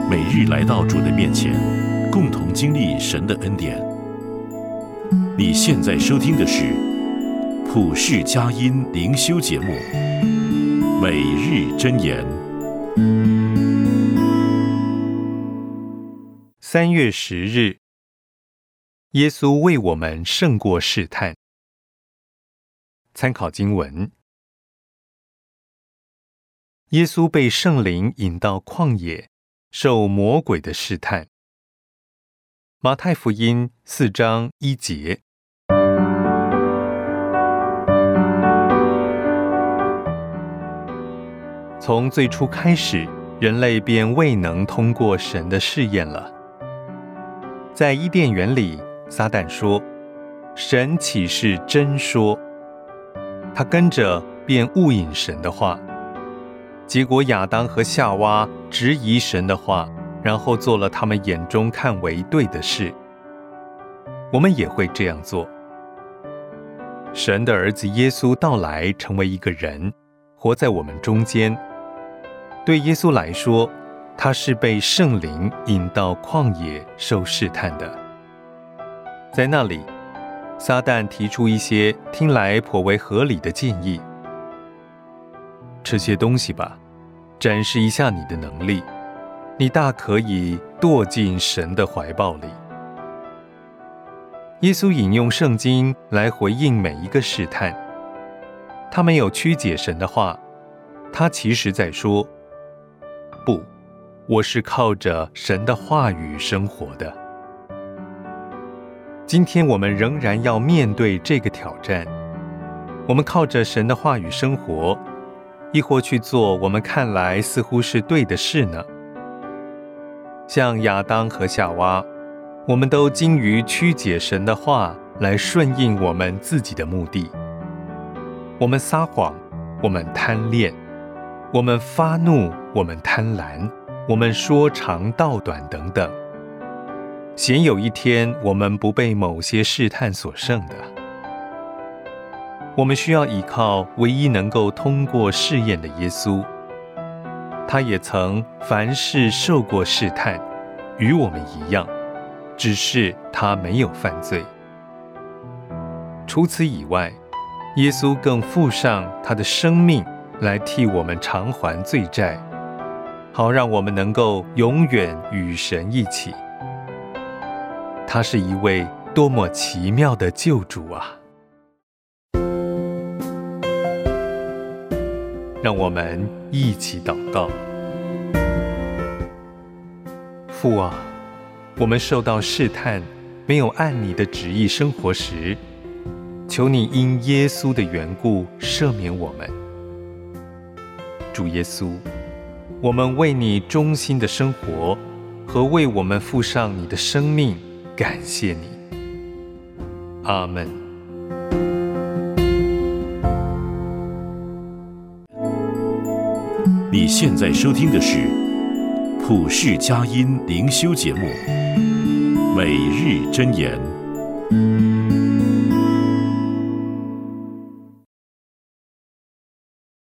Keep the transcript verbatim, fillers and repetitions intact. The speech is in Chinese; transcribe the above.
每日来到主的面前，共同经历神的恩典。你现在收听的是普世佳音灵修节目《每日箴言》。 三月十日，耶稣为我们胜过试探。参考经文：耶稣被圣灵引到旷野，受魔鬼的试探。马太福音四章一节。从最初开始，人类便未能通过神的试验了。在伊甸园里，撒旦说：“神岂是真说？”他跟着便误引神的话，结果亚当和夏娃质疑神的话，然后做了他们眼中看为对的事。我们也会这样做。神的儿子耶稣到来，成为一个人，活在我们中间。对耶稣来说，他是被圣灵引到旷野受试探的。在那里，撒旦提出一些听来颇为合理的建议：吃些东西吧，展示一下你的能力，你大可以堕进神的怀抱里。耶稣引用圣经来回应每一个试探，他没有曲解神的话，他其实在说：不，我是靠着神的话语生活的。今天我们仍然要面对这个挑战，我们靠着神的话语生活，亦或去做我们看来似乎是对的事呢？像亚当和夏娃，我们都精于曲解神的话来顺应我们自己的目的。我们撒谎，我们贪恋，我们发怒，我们贪婪，我们说长道短等等。鲜有一天，我们不被某些试探所胜的。我们需要依靠唯一能够通过试验的耶稣，他也曾凡事受过试探，与我们一样，只是他没有犯罪。除此以外，耶稣更付上他的生命来替我们偿还罪债，好让我们能够永远与神一起。他是一位多么奇妙的救主啊！让我们一起祷告。父啊，我们受到试探，没有按你的旨意生活时，求你因耶稣的缘故赦免我们。主耶稣，我们为你忠心的生活和为我们付上你的生命感谢你。阿们。 你现在收听的是普世佳音灵修节目《每日箴言》。